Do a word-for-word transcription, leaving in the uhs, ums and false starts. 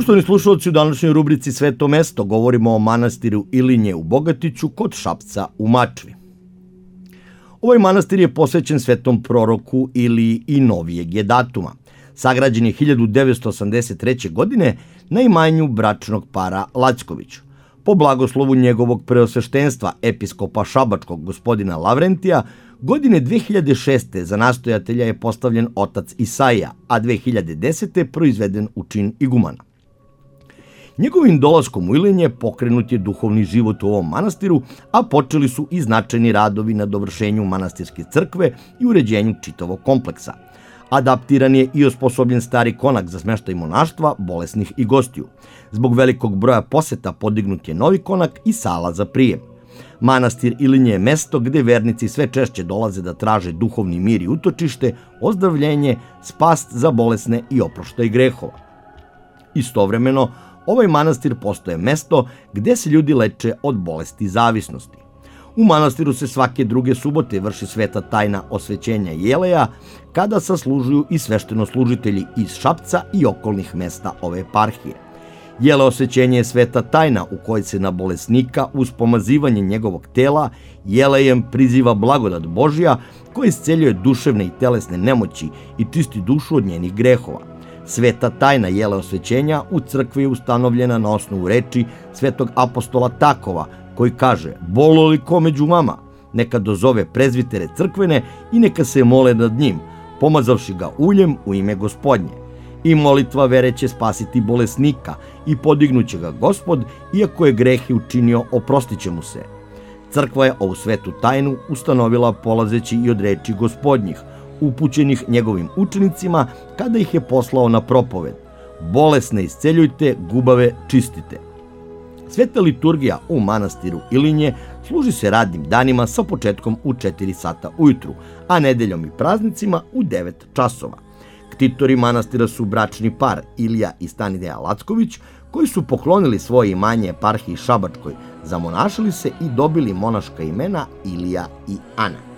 Poštovani slušalci, u današnjoj rubrici Sveto mesto govorimo o manastiru Ilinje u Bogatiću kod Šapca u Mačvi. Ovaj manastir je posvećen svetom proroku Iliji i novijeg je datuma. Sagrađen je hiljadu devetsto osamdeset treće. godine na imanju bračnog para Lacković. Po blagoslovu njegovog preosveštenstva, episkopa šabačkog gospodina Lavrentija, godine dve hiljade šeste. za nastojatelja je postavljen otac Isaija, a dve hiljade desete. proizveden u čin igumana. Njegovim dolaskom u Ilinje pokrenut je duhovni život u ovom manastiru, a počeli su i značajni radovi na dovršenju manastirske crkve i uređenju čitavog kompleksa. Adaptiran je i osposobljen stari konak za smeštaj monaštva, bolesnih i gostiju. Zbog velikog broja poseta podignut je novi konak i sala za prijem. Manastir Ilinje je mesto gde vernici sve češće dolaze da traže duhovni mir i utočište, ozdravljenje, spas za bolesne i oproštaj grehova. Istovremeno, ovaj manastir postaje mesto gde se ljudi leče od bolesti i zavisnosti. U manastiru se svake druge subote vrši sveta tajna osvećenja jeleja, kada saslužuju i sveštenoslужitelji iz Šapca i okolnih mesta ove eparhije. Jele osvećenje je sveta tajna u kojoj se na bolesnika uz pomazivanje njegovog tela jelejem priziva blagodat Božja koja isceljuje duševne i telesne nemoći i čisti dušu od njenih grehova. Sveta tajna jele osvećenja u crkvi je ustanovljena na osnovu reči svetog apostola Takova, koji kaže: "Bolo li ko među vama, neka dozove prezvitere crkvene i neka se mole nad njim, pomazavši ga uljem u ime Gospodnje. I molitva vere će spasiti bolesnika i podignuće ga Gospod, iako je grehe učinio, oprostit će mu se." Crkva je ovu svetu tajnu ustanovila polazeći i od reči Gospodnjih, upućenih njegovim učenicima kada ih je poslao na propoved: "Bolesne isceljujte, gubave čistite." Sveta liturgija u manastiru Ilinje služi se radnim danima sa početkom u četiri sata ujutru, a nedeljom i praznicima u devet časova. Ktitori manastira su bračni par Ilija i Stanideja Lacković, koji su poklonili svoje imanje eparhiji Šabačkoj, zamonašili se i dobili monaška imena Ilija i Ana.